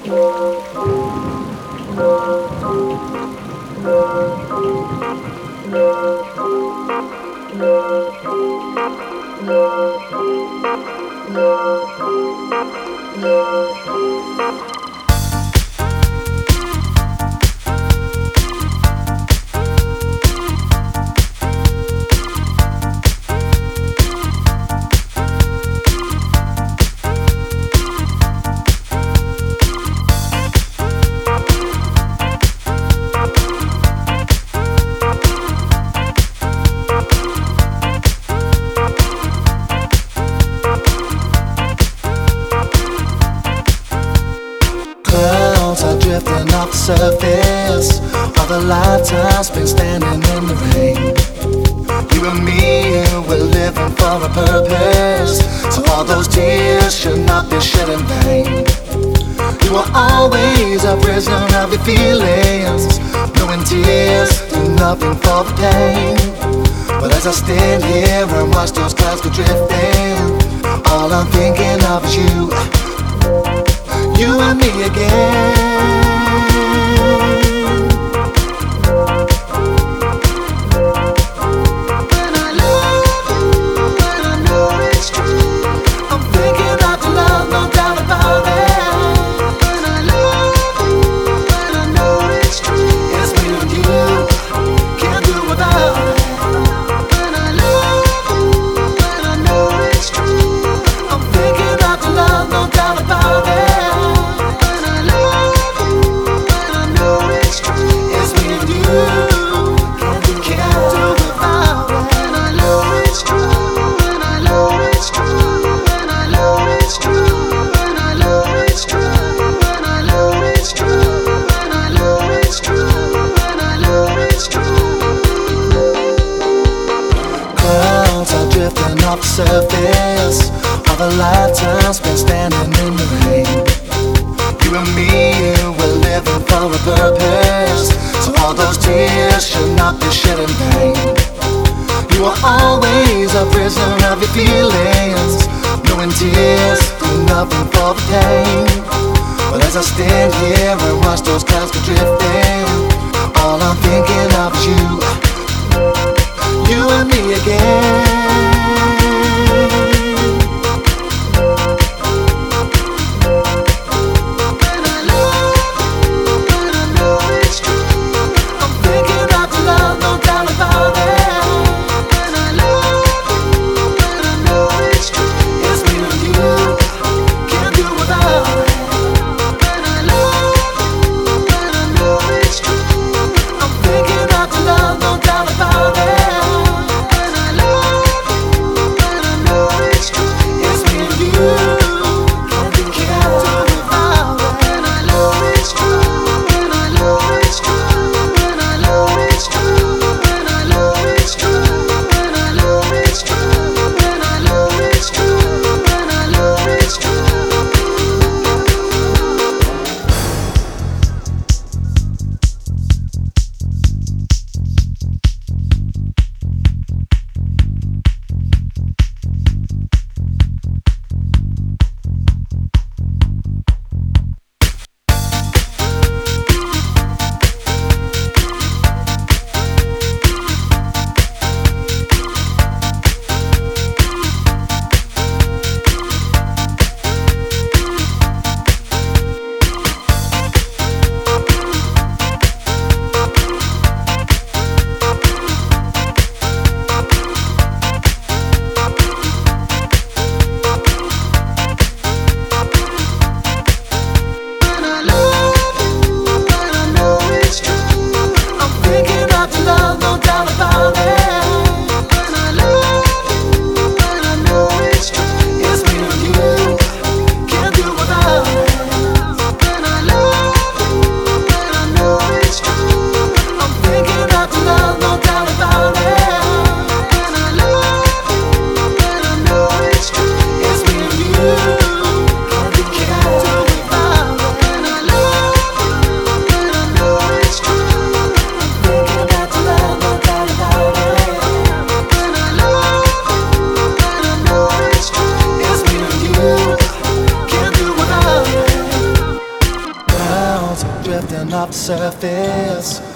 Clouds are drifting off the surface of a lifetime spent standing in the rain. You and me, we're living for a purpose, so all those tears should not be shed in vain. You are always a prisoner of your feelings, knowing tears do nothing for the pain. But as I stand here and watch those clouds go drifting, all I'm thinking of is you and me again. When I love you and I know it's true, I'm thinking of the love, no doubt about it. When I love you and I know it's true, it's me and you, can't do without it. When I love you and I know it's true, I'm thinking of the love, no doubt about it. Off the surface of a lifetime spent standing in the rain. You and me, we're living for a purpose, so all those tears should not be shed in vain. You are always a prisoner of your feelings, knowing tears do nothing for the pain. But as I stand here and watch those clouds go drifting, all I'm thinking of is you and me again. drifting off the surface